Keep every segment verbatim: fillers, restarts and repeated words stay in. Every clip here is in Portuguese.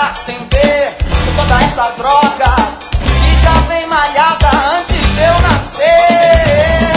pagar sem ver toda essa droga que já vem malhada antes de eu nascer.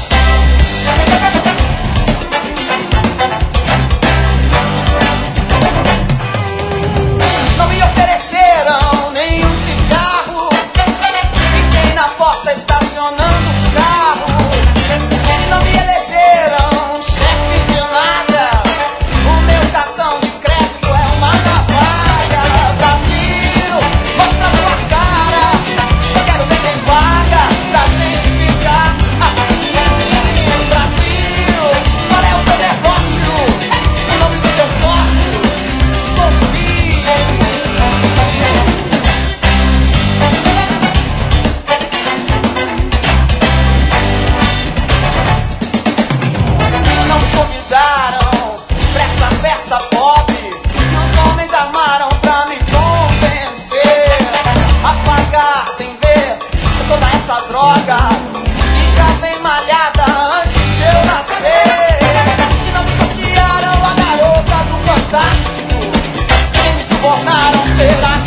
Não me ofereceram nenhum cigarro, fiquei na porta estacionando os carros. E não me elegeram chefe de nada, o meu cartão de crédito é uma navalha. Brasil, mostra tua cara, eu quero ver quem paga pra gente ficar assim. Brasil, qual é o teu negócio, o nome do teu sócio, confia em mim. Não me convidaram pra essa festa pop que os homens armaram pra me convencer a pagar sem ver toda essa droga que já vem malhada antes de eu nascer. E não me sortearam a garota do Fantástico, nem me subornaram, será